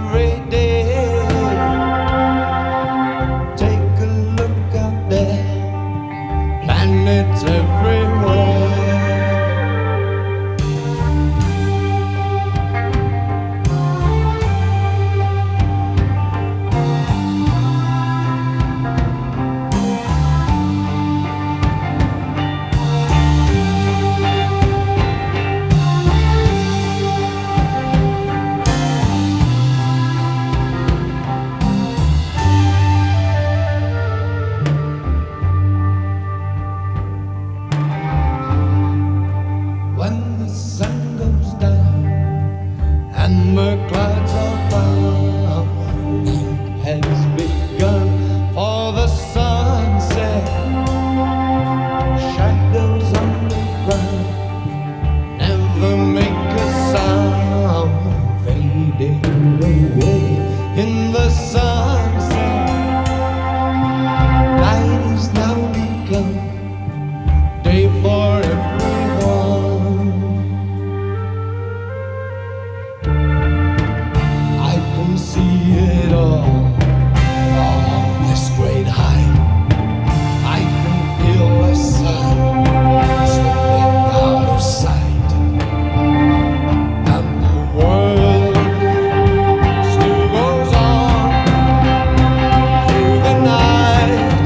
every day. Take a look out there, planets everywhere. When the sun goes down and the clouds are found, it has begun for the sunset. Shadows on the ground never make a sound, fading away in the sunset. Night is now become day for everyone. I can see it all from this great height. I can feel the sun slipping out of sight, and the world still goes on through the night.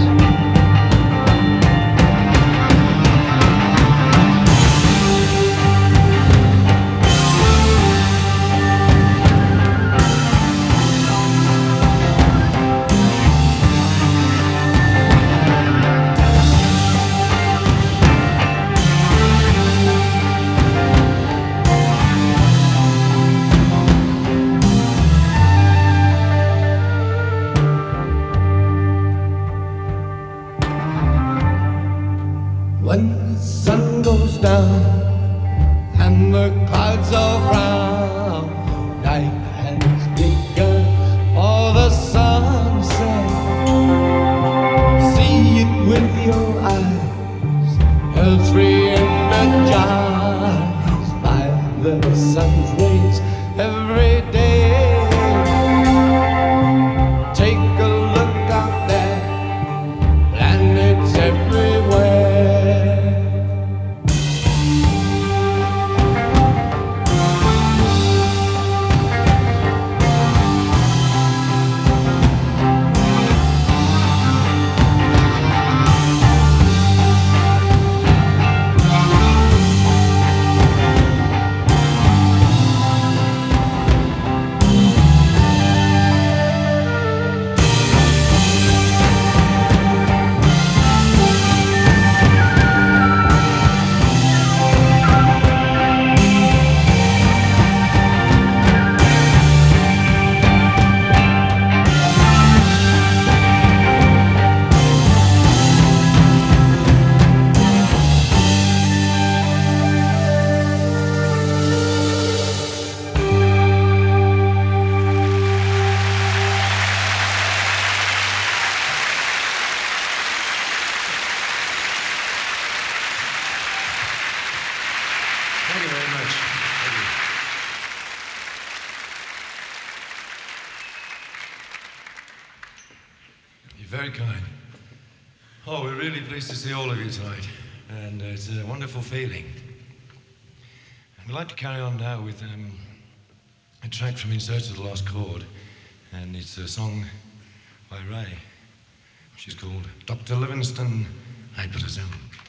When the sun goes down and the clouds are round, night has begun for the sunset. See it with your eyes, every energized by the sun's rays every day. Take a look out there, planets everywhere. Thank you very much. Thank you. You're very kind. Oh, we're really pleased to see all of you tonight, and it's a wonderful feeling. I'd like to carry on now with a track from In Search of the Lost Chord, and it's a song by Ray, which is called Dr. Livingston Hypnotism.